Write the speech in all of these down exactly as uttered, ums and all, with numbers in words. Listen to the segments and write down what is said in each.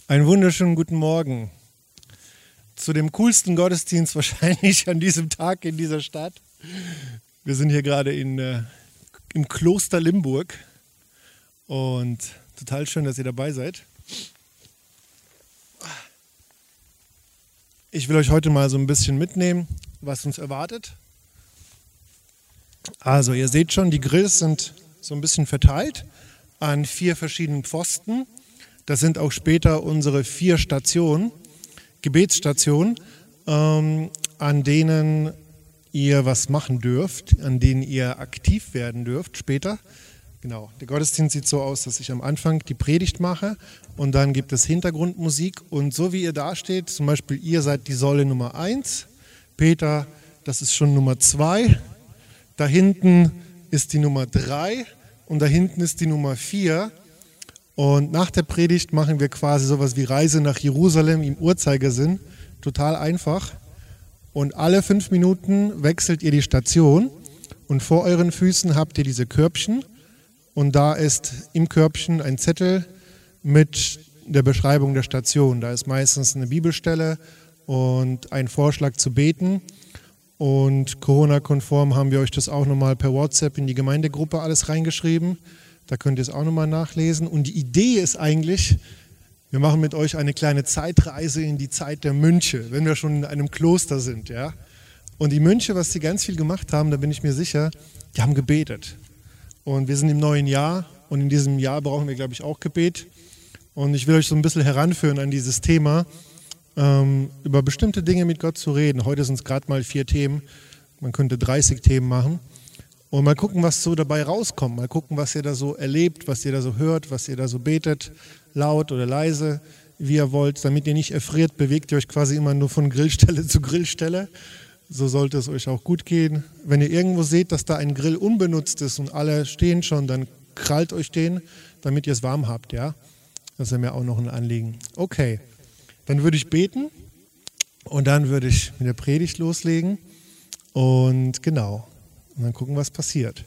Einen wunderschönen guten Morgen zu dem coolsten Gottesdienst wahrscheinlich an diesem Tag in dieser Stadt. Wir sind hier gerade in, äh, im Kloster Limburg und total schön, dass ihr dabei seid. Ich will euch heute mal so ein bisschen mitnehmen, was uns erwartet. Also ihr seht schon, die Grills sind so ein bisschen verteilt an vier verschiedenen Pfosten. Das sind auch später unsere vier Stationen, Gebetsstationen, ähm, an denen ihr was machen dürft, an denen ihr aktiv werden dürft später. Genau, der Gottesdienst sieht so aus, dass ich am Anfang die Predigt mache und dann gibt es Hintergrundmusik. Und so wie ihr da steht, zum Beispiel ihr seid die Säule Nummer eins, Peter, das ist schon Nummer zwei, da hinten ist die Nummer drei und da hinten ist die Nummer vier. Und nach der Predigt machen wir quasi sowas wie Reise nach Jerusalem im Uhrzeigersinn. Total einfach. Und alle fünf Minuten wechselt ihr die Station. Und vor euren Füßen habt ihr diese Körbchen. Und da ist im Körbchen ein Zettel mit der Beschreibung der Station. Da ist meistens eine Bibelstelle und ein Vorschlag zu beten. Und Corona-konform haben wir euch das auch nochmal per WhatsApp in die Gemeindegruppe alles reingeschrieben. Da könnt ihr es auch nochmal nachlesen. Und die Idee ist eigentlich, wir machen mit euch eine kleine Zeitreise in die Zeit der Mönche, wenn wir schon in einem Kloster sind. Ja? Und die Mönche, was sie ganz viel gemacht haben, da bin ich mir sicher, die haben gebetet. Und wir sind im neuen Jahr und in diesem Jahr brauchen wir, glaube ich, auch Gebet. Und ich will euch so ein bisschen heranführen an dieses Thema, ähm, über bestimmte Dinge mit Gott zu reden. Heute sind es gerade mal vier Themen, man könnte dreißig Themen machen. Und mal gucken, was so dabei rauskommt. Mal gucken, was ihr da so erlebt, was ihr da so hört, was ihr da so betet, laut oder leise, wie ihr wollt. Damit ihr nicht erfriert, bewegt ihr euch quasi immer nur von Grillstelle zu Grillstelle. So sollte es euch auch gut gehen. Wenn ihr irgendwo seht, dass da ein Grill unbenutzt ist und alle stehen schon, dann krallt euch den, damit ihr es warm habt. Ja? Das ist mir auch noch ein Anliegen. Okay, dann würde ich beten und dann würde ich mit der Predigt loslegen. Und genau. Und dann gucken, was passiert.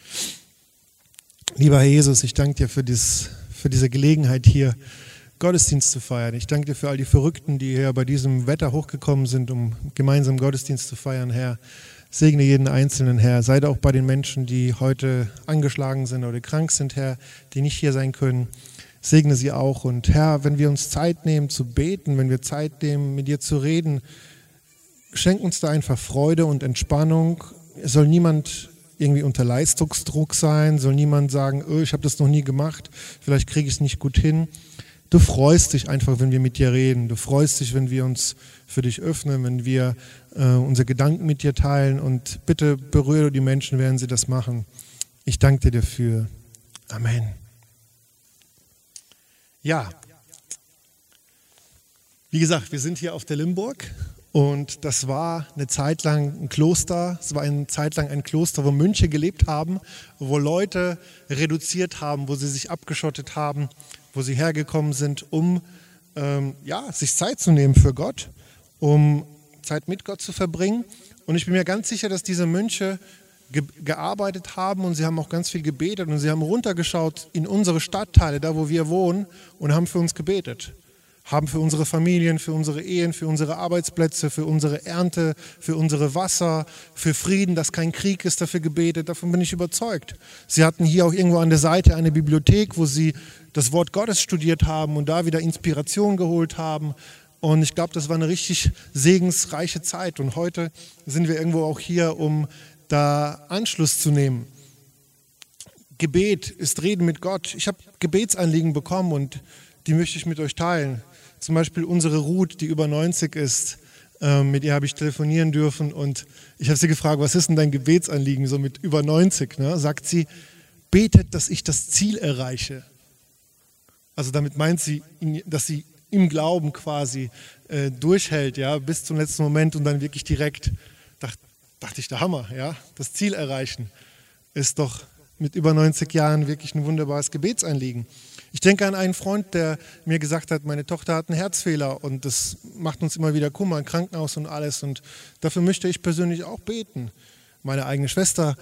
Lieber Herr Jesus, ich danke dir für, dies, für diese Gelegenheit hier, Gottesdienst zu feiern. Ich danke dir für all die Verrückten, die hier bei diesem Wetter hochgekommen sind, um gemeinsam Gottesdienst zu feiern, Herr. Segne jeden Einzelnen, Herr. Sei da auch bei den Menschen, die heute angeschlagen sind oder krank sind, Herr, die nicht hier sein können. Segne sie auch. Und Herr, wenn wir uns Zeit nehmen zu beten, wenn wir Zeit nehmen, mit dir zu reden, schenk uns da einfach Freude und Entspannung. Es soll niemand irgendwie unter Leistungsdruck sein, soll niemand sagen, oh, ich habe das noch nie gemacht, vielleicht kriege ich es nicht gut hin. Du freust dich einfach, wenn wir mit dir reden. Du freust dich, wenn wir uns für dich öffnen, wenn wir äh, unsere Gedanken mit dir teilen. Und bitte berühre die Menschen, während sie das machen. Ich danke dir dafür. Amen. Ja, wie gesagt, wir sind hier auf der Limburg. Und das war eine Zeit lang ein Kloster, es war eine Zeit lang ein Kloster, wo Mönche gelebt haben, wo Leute reduziert haben, wo sie sich abgeschottet haben, wo sie hergekommen sind, um ähm, ja, sich Zeit zu nehmen für Gott, um Zeit mit Gott zu verbringen. Und ich bin mir ganz sicher, dass diese Mönche ge- gearbeitet haben und sie haben auch ganz viel gebetet und sie haben runtergeschaut in unsere Stadtteile, da wo wir wohnen, und haben für uns gebetet. Haben für unsere Familien, für unsere Ehen, für unsere Arbeitsplätze, für unsere Ernte, für unsere Wasser, für Frieden, dass kein Krieg ist, dafür gebetet. Davon bin ich überzeugt. Sie hatten hier auch irgendwo an der Seite eine Bibliothek, wo sie das Wort Gottes studiert haben und da wieder Inspiration geholt haben. Und ich glaube, das war eine richtig segensreiche Zeit. Und heute sind wir irgendwo auch hier, um da Anschluss zu nehmen. Gebet ist Reden mit Gott. Ich habe Gebetsanliegen bekommen und die möchte ich mit euch teilen. Zum Beispiel unsere Ruth, die über neunzig ist, ähm, mit ihr habe ich telefonieren dürfen und ich habe sie gefragt, was ist denn dein Gebetsanliegen, so mit über neunzig? Ne? Sagt sie, betet, dass ich das Ziel erreiche. Also damit meint sie, dass sie im Glauben quasi äh, durchhält, ja, bis zum letzten Moment und dann wirklich direkt, dacht, dachte ich, der Hammer, ja, das Ziel erreichen ist doch mit über neunzig Jahren wirklich ein wunderbares Gebetsanliegen. Ich denke an einen Freund, der mir gesagt hat, meine Tochter hat einen Herzfehler und das macht uns immer wieder Kummer, ein Krankenhaus und alles. Und dafür möchte ich persönlich auch beten. Meine eigene Schwester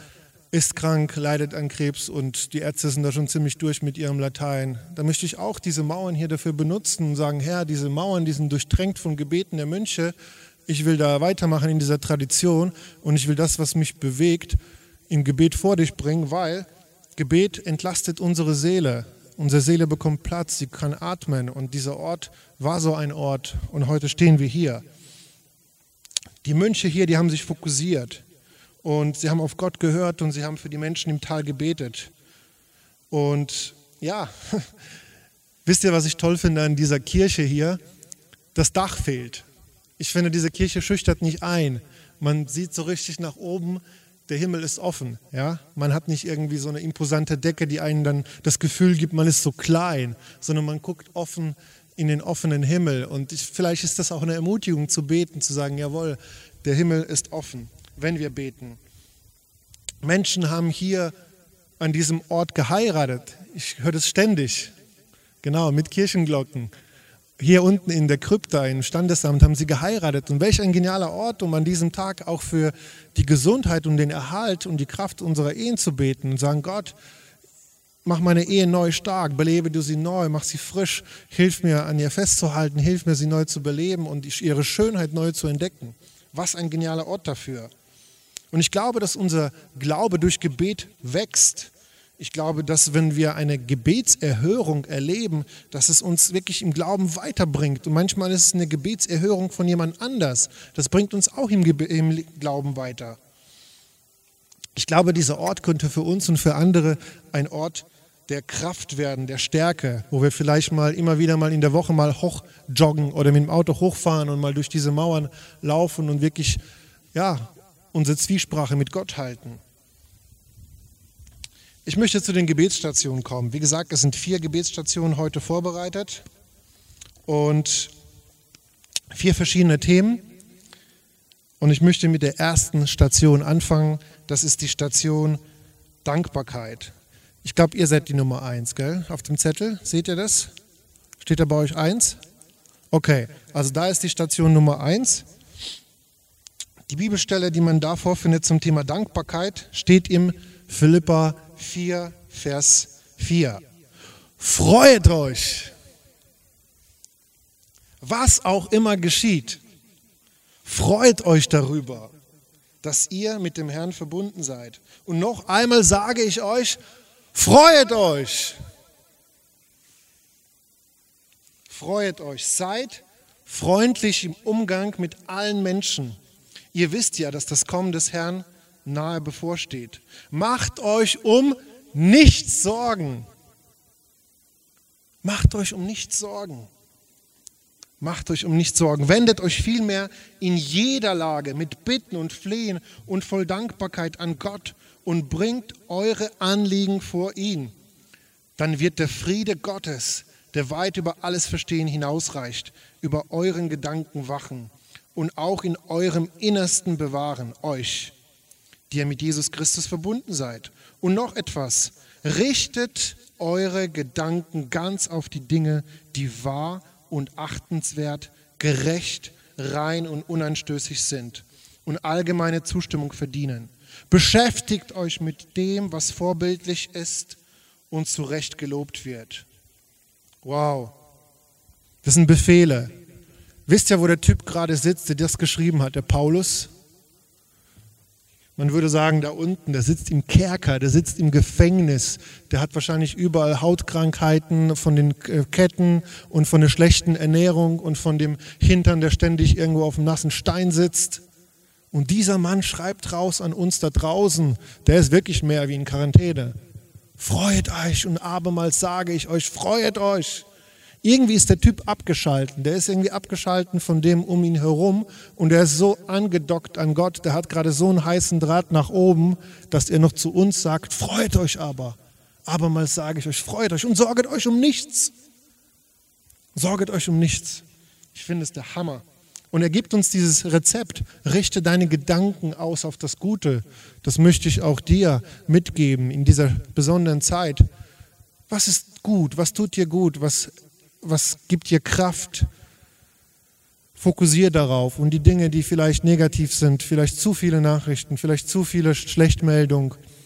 ist krank, leidet an Krebs und die Ärzte sind da schon ziemlich durch mit ihrem Latein. Da möchte ich auch diese Mauern hier dafür benutzen und sagen, Herr, diese Mauern, die sind durchtränkt von Gebeten der Mönche. Ich will da weitermachen in dieser Tradition und ich will das, was mich bewegt, im Gebet vor dich bringen, weil Gebet entlastet unsere Seele. Unsere Seele bekommt Platz, sie kann atmen und dieser Ort war so ein Ort und heute stehen wir hier. Die Mönche hier, die haben sich fokussiert. Und sie haben auf Gott gehört und sie haben für die Menschen im Tal gebetet. Und ja, wisst ihr, was ich toll finde an dieser Kirche hier? Das Dach fehlt. Ich finde, diese Kirche schüchtert nicht ein. Man sieht so richtig nach oben, der Himmel ist offen. Ja? Man hat nicht irgendwie so eine imposante Decke, die einem dann das Gefühl gibt, man ist so klein, sondern man guckt offen in den offenen Himmel. Und ich, vielleicht ist das auch eine Ermutigung zu beten, zu sagen, jawohl, der Himmel ist offen, wenn wir beten. Menschen haben hier an diesem Ort geheiratet. Ich höre das ständig. Genau, mit Kirchenglocken. Hier unten in der Krypta, im Standesamt, haben sie geheiratet. Und welch ein genialer Ort, um an diesem Tag auch für die Gesundheit und den Erhalt und die Kraft unserer Ehen zu beten und sagen, Gott, mach meine Ehe neu stark, belebe du sie neu, mach sie frisch, hilf mir an ihr festzuhalten, hilf mir sie neu zu beleben und ihre Schönheit neu zu entdecken. Was ein genialer Ort dafür. Und ich glaube, dass unser Glaube durch Gebet wächst. Ich glaube, dass wenn wir eine Gebetserhörung erleben, dass es uns wirklich im Glauben weiterbringt. Und manchmal ist es eine Gebetserhörung von jemand anders. Das bringt uns auch im, Gebe- im Glauben weiter. Ich glaube, dieser Ort könnte für uns und für andere ein Ort der Kraft werden, der Stärke, wo wir vielleicht mal immer wieder mal in der Woche mal hochjoggen oder mit dem Auto hochfahren und mal durch diese Mauern laufen und wirklich, ja, unsere Zwiesprache mit Gott halten. Ich möchte zu den Gebetsstationen kommen. Wie gesagt, es sind vier Gebetsstationen heute vorbereitet und vier verschiedene Themen. Und ich möchte mit der ersten Station anfangen. Das ist die Station Dankbarkeit. Ich glaube, ihr seid die Nummer eins, gell? Auf dem Zettel. Seht ihr das? Steht da bei euch eins? Okay, also da ist die Station Nummer eins. Die Bibelstelle, die man da vorfindet zum Thema Dankbarkeit, steht im Philipper vier, Vers vier. Freut euch, was auch immer geschieht. Freut euch darüber, dass ihr mit dem Herrn verbunden seid. Und noch einmal sage ich euch, freut euch. Freut euch, seid freundlich im Umgang mit allen Menschen. Ihr wisst ja, dass das Kommen des Herrn nahe bevorsteht. Macht euch um nichts Sorgen. Macht euch um nichts Sorgen. Macht euch um nichts Sorgen. Wendet euch vielmehr in jeder Lage mit Bitten und Flehen und voll Dankbarkeit an Gott und bringt eure Anliegen vor ihn. Dann wird der Friede Gottes, der weit über alles Verstehen hinausreicht, über euren Gedanken wachen und auch in eurem Innersten bewahren, euch, die ihr mit Jesus Christus verbunden seid. Und noch etwas, richtet eure Gedanken ganz auf die Dinge, die wahr und achtenswert, gerecht, rein und unanstößig sind und allgemeine Zustimmung verdienen. Beschäftigt euch mit dem, was vorbildlich ist und zu Recht gelobt wird. Wow, das sind Befehle. Wisst ihr, wo der Typ gerade sitzt, der das geschrieben hat, der Paulus? Man würde sagen, da unten, der sitzt im Kerker, der sitzt im Gefängnis, der hat wahrscheinlich überall Hautkrankheiten von den Ketten und von der schlechten Ernährung und von dem Hintern, der ständig irgendwo auf dem nassen Stein sitzt. Und dieser Mann schreibt raus an uns da draußen, der ist wirklich mehr wie in Quarantäne. Freut euch und abermals sage ich euch, freut euch. Irgendwie ist der Typ abgeschalten, der ist irgendwie abgeschalten von dem um ihn herum und der ist so angedockt an Gott, der hat gerade so einen heißen Draht nach oben, dass er noch zu uns sagt, freut euch aber. Abermals sage ich euch, freut euch und sorget euch um nichts. Sorget euch um nichts. Ich finde es der Hammer. Und er gibt uns dieses Rezept, richte deine Gedanken aus auf das Gute. Das möchte ich auch dir mitgeben in dieser besonderen Zeit. Was ist gut? Was tut dir gut? Was Was gibt dir Kraft? Fokussier darauf und die Dinge, die vielleicht negativ sind, vielleicht zu viele Nachrichten, vielleicht zu viele Schlechtmeldungen,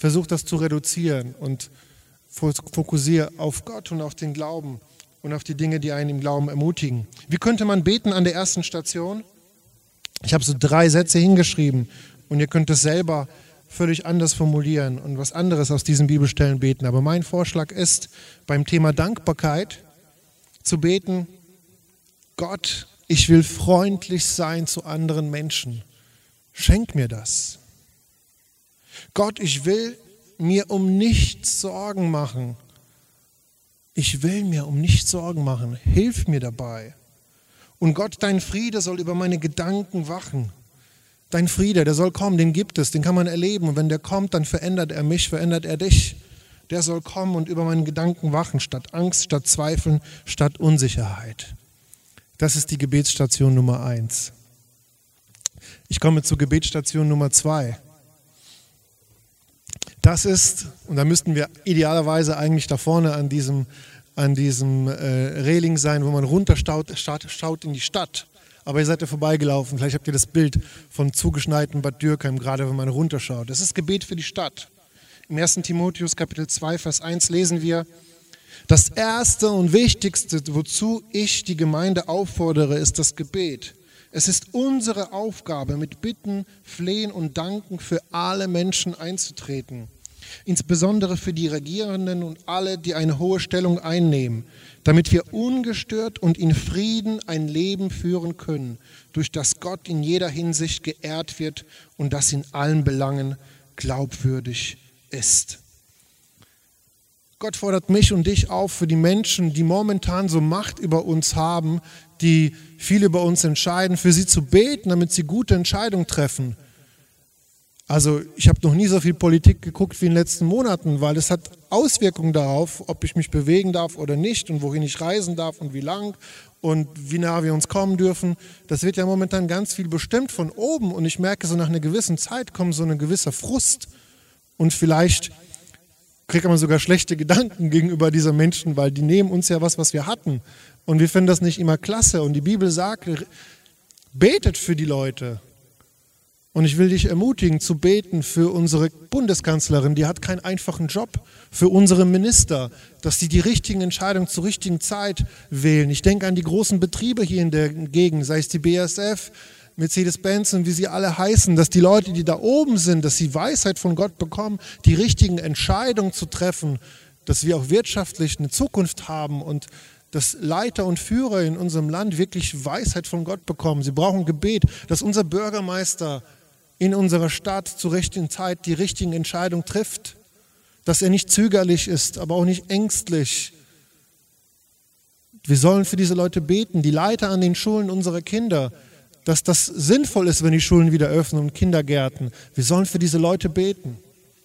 versuche das zu reduzieren und fokussiere auf Gott und auf den Glauben und auf die Dinge, die einen im Glauben ermutigen. Wie könnte man beten an der ersten Station? Ich habe so drei Sätze hingeschrieben und ihr könnt es selber völlig anders formulieren und was anderes aus diesen Bibelstellen beten. Aber mein Vorschlag ist, beim Thema Dankbarkeit zu beten: Gott, ich will freundlich sein zu anderen Menschen. Schenk mir das. Gott, ich will mir um nichts Sorgen machen. Ich will mir um nichts Sorgen machen. Hilf mir dabei. Und Gott, dein Friede soll über meine Gedanken wachen. Dein Friede, der soll kommen, den gibt es, den kann man erleben. Und wenn der kommt, dann verändert er mich, verändert er dich. Der soll kommen und über meine Gedanken wachen, statt Angst, statt Zweifeln, statt Unsicherheit. Das ist die Gebetsstation Nummer eins. Ich komme zur Gebetsstation Nummer zwei. Das ist, und da müssten wir idealerweise eigentlich da vorne an diesem, an diesem äh, Reling sein, wo man runterschaut schaut in die Stadt. Aber ihr seid ja vorbeigelaufen, vielleicht habt ihr das Bild von zugeschneiten Bad Dürkheim, gerade wenn man runterschaut. Das ist Gebet für die Stadt. Im ersten Timotheus Kapitel zwei, Vers eins lesen wir: Das Erste und Wichtigste, wozu ich die Gemeinde auffordere, ist das Gebet. Es ist unsere Aufgabe, mit Bitten, Flehen und Danken für alle Menschen einzutreten, insbesondere für die Regierenden und alle, die eine hohe Stellung einnehmen, damit wir ungestört und in Frieden ein Leben führen können, durch das Gott in jeder Hinsicht geehrt wird und das in allen Belangen glaubwürdig ist. Gott fordert mich und dich auf, für die Menschen, die momentan so Macht über uns haben, die viel über uns entscheiden, für sie zu beten, damit sie gute Entscheidungen treffen. Also ich habe noch nie so viel Politik geguckt wie in den letzten Monaten, weil es hat Auswirkungen darauf, ob ich mich bewegen darf oder nicht und wohin ich reisen darf und wie lang und wie nah wir uns kommen dürfen. Das wird ja momentan ganz viel bestimmt von oben und ich merke, so nach einer gewissen Zeit kommt so ein gewisser Frust und vielleicht kriegt man sogar schlechte Gedanken gegenüber dieser Menschen, weil die nehmen uns ja was, was wir hatten. Und wir finden das nicht immer klasse. Und die Bibel sagt, betet für die Leute. Und ich will dich ermutigen, zu beten für unsere Bundeskanzlerin. Die hat keinen einfachen Job. Für unsere Minister, dass sie die richtigen Entscheidungen zur richtigen Zeit wählen. Ich denke an die großen Betriebe hier in der Gegend, sei es die B A S F, Mercedes-Benz und wie sie alle heißen, dass die Leute, die da oben sind, dass sie Weisheit von Gott bekommen, die richtigen Entscheidungen zu treffen, dass wir auch wirtschaftlich eine Zukunft haben und dass Leiter und Führer in unserem Land wirklich Weisheit von Gott bekommen. Sie brauchen Gebet, dass unser Bürgermeister in unserer Stadt zur richtigen Zeit die richtigen Entscheidungen trifft, dass er nicht zögerlich ist, aber auch nicht ängstlich. Wir sollen für diese Leute beten, die Leiter an den Schulen unserer Kinder, dass das sinnvoll ist, wenn die Schulen wieder öffnen und Kindergärten. Wir sollen für diese Leute beten.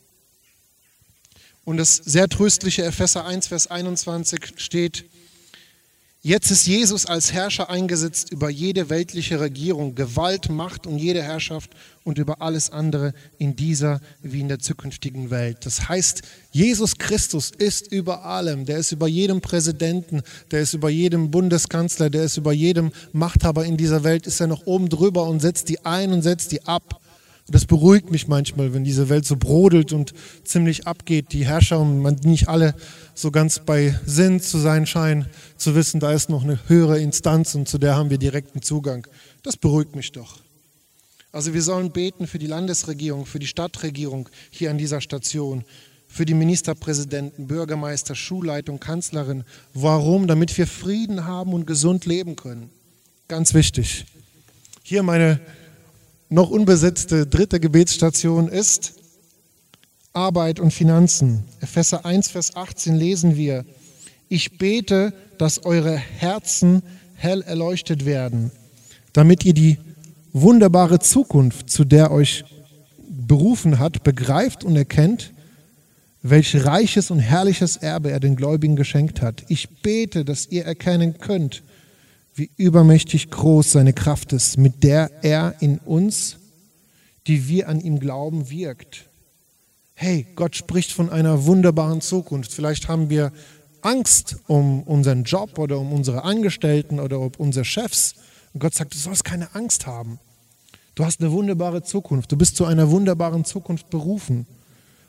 Und das sehr tröstliche Epheser eins, Vers einundzwanzig steht: Jetzt ist Jesus als Herrscher eingesetzt über jede weltliche Regierung, Gewalt, Macht und jede Herrschaft und über alles andere in dieser wie in der zukünftigen Welt. Das heißt, Jesus Christus ist über allem. Der ist über jedem Präsidenten, der ist über jedem Bundeskanzler, der ist über jedem Machthaber in dieser Welt, ist er noch oben drüber und setzt die ein und setzt die ab. Das beruhigt mich manchmal, wenn diese Welt so brodelt und ziemlich abgeht, die Herrscher und man nicht alle so ganz bei Sinn zu sein scheinen, zu wissen, da ist noch eine höhere Instanz und zu der haben wir direkten Zugang. Das beruhigt mich doch. Also wir sollen beten für die Landesregierung, für die Stadtregierung hier an dieser Station, für die Ministerpräsidenten, Bürgermeister, Schulleitung, Kanzlerin. Warum? Damit wir Frieden haben und gesund leben können. Ganz wichtig. Hier meine noch unbesetzte dritte Gebetsstation ist Arbeit und Finanzen. Epheser eins, Vers achtzehn lesen wir: Ich bete, dass eure Herzen hell erleuchtet werden, damit ihr die wunderbare Zukunft, zu der euch berufen hat, begreift und erkennt, welch reiches und herrliches Erbe er den Gläubigen geschenkt hat. Ich bete, dass ihr erkennen könnt, wie übermächtig groß seine Kraft ist, mit der er in uns, die wir an ihm glauben, wirkt. Hey, Gott spricht von einer wunderbaren Zukunft. Vielleicht haben wir Angst um unseren Job oder um unsere Angestellten oder um unsere Chefs. Und Gott sagt, du sollst keine Angst haben. Du hast eine wunderbare Zukunft. Du bist zu einer wunderbaren Zukunft berufen.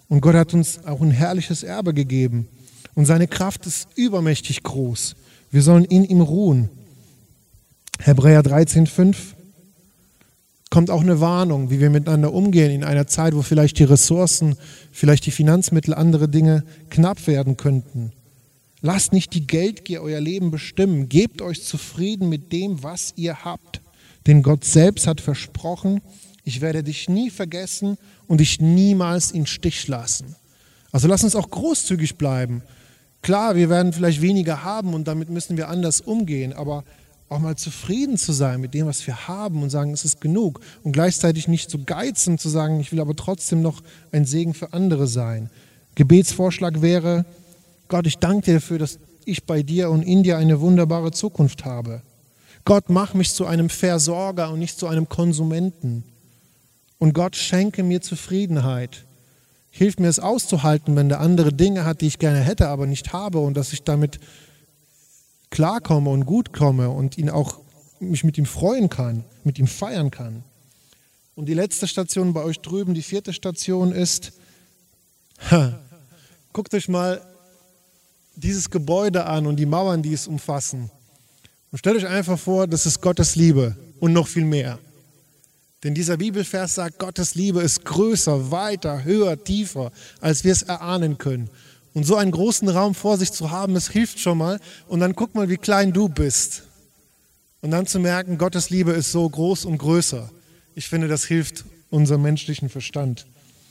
Und Gott hat uns auch ein herrliches Erbe gegeben. Und seine Kraft ist übermächtig groß. Wir sollen in ihm ruhen. Hebräer dreizehn fünf kommt auch eine Warnung, wie wir miteinander umgehen in einer Zeit, wo vielleicht die Ressourcen, vielleicht die Finanzmittel, andere Dinge knapp werden könnten. Lasst nicht die Geldgier euer Leben bestimmen. Gebt euch zufrieden mit dem, was ihr habt. Denn Gott selbst hat versprochen, ich werde dich nie vergessen und dich niemals in Stich lassen. Also lass uns auch großzügig bleiben. Klar, wir werden vielleicht weniger haben und damit müssen wir anders umgehen, aber auch mal zufrieden zu sein mit dem, was wir haben und sagen, es ist genug. Und gleichzeitig nicht zu geizen, zu sagen, ich will aber trotzdem noch ein Segen für andere sein. Gebetsvorschlag wäre, Gott, ich danke dir dafür, dass ich bei dir und in dir eine wunderbare Zukunft habe. Gott, mach mich zu einem Versorger und nicht zu einem Konsumenten. Und Gott, schenke mir Zufriedenheit. Hilf mir es auszuhalten, wenn der andere Dinge hat, die ich gerne hätte, aber nicht habe und dass ich damit klarkomme und gut komme und ihn auch mich mit ihm freuen kann, mit ihm feiern kann. Und die letzte Station bei euch drüben, die vierte Station ist, ha, guckt euch mal dieses Gebäude an und die Mauern, die es umfassen. Und stellt euch einfach vor, das ist Gottes Liebe und noch viel mehr. Denn dieser Bibelvers sagt, Gottes Liebe ist größer, weiter, höher, tiefer, als wir es erahnen können. Und so einen großen Raum vor sich zu haben, das hilft schon mal. Und dann guck mal, wie klein du bist. Und dann zu merken, Gottes Liebe ist so groß und größer. Ich finde, das hilft unserem menschlichen Verstand.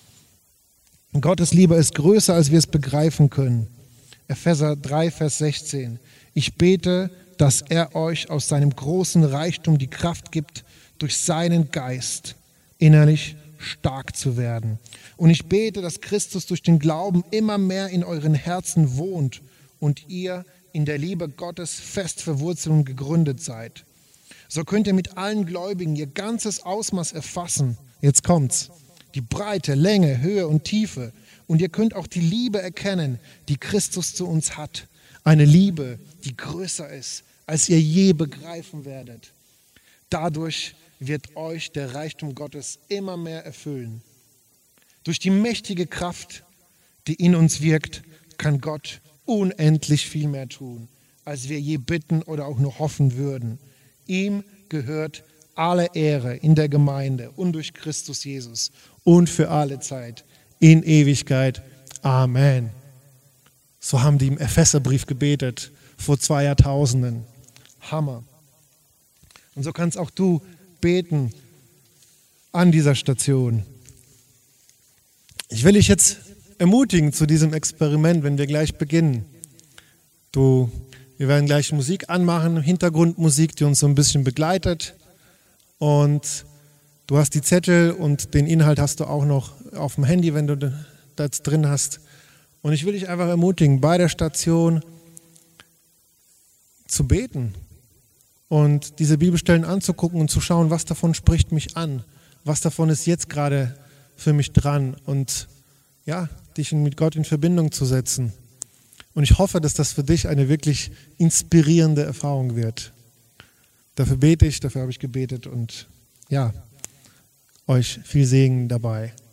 Und Gottes Liebe ist größer, als wir es begreifen können. Epheser drei, Vers sechzehn. Ich bete, dass er euch aus seinem großen Reichtum die Kraft gibt, durch seinen Geist innerlich stark zu werden. Und ich bete, dass Christus durch den Glauben immer mehr in euren Herzen wohnt und ihr in der Liebe Gottes fest verwurzelt und gegründet seid. So könnt ihr mit allen Gläubigen ihr ganzes Ausmaß erfassen. Jetzt kommt's. Die Breite, Länge, Höhe und Tiefe. Und ihr könnt auch die Liebe erkennen, die Christus zu uns hat. Eine Liebe, die größer ist, als ihr je begreifen werdet. Dadurch wird euch der Reichtum Gottes immer mehr erfüllen. Durch die mächtige Kraft, die in uns wirkt, kann Gott unendlich viel mehr tun, als wir je bitten oder auch nur hoffen würden. Ihm gehört alle Ehre in der Gemeinde und durch Christus Jesus und für alle Zeit in Ewigkeit. Amen. So haben die im Epheserbrief gebetet vor zwei Jahrtausenden. Hammer. Und so kannst auch du beten an dieser Station. Ich will dich jetzt ermutigen zu diesem Experiment, wenn wir gleich beginnen. Du, wir werden gleich Musik anmachen, Hintergrundmusik, die uns so ein bisschen begleitet. Und du hast die Zettel und den Inhalt hast du auch noch auf dem Handy, wenn du das drin hast. Und ich will dich einfach ermutigen, bei der Station zu beten und diese Bibelstellen anzugucken und zu schauen, was davon spricht mich an, was davon ist jetzt gerade für mich dran und ja, dich mit Gott in Verbindung zu setzen. Und ich hoffe, dass das für dich eine wirklich inspirierende Erfahrung wird. Dafür bete ich, dafür habe ich gebetet und ja, euch viel Segen dabei.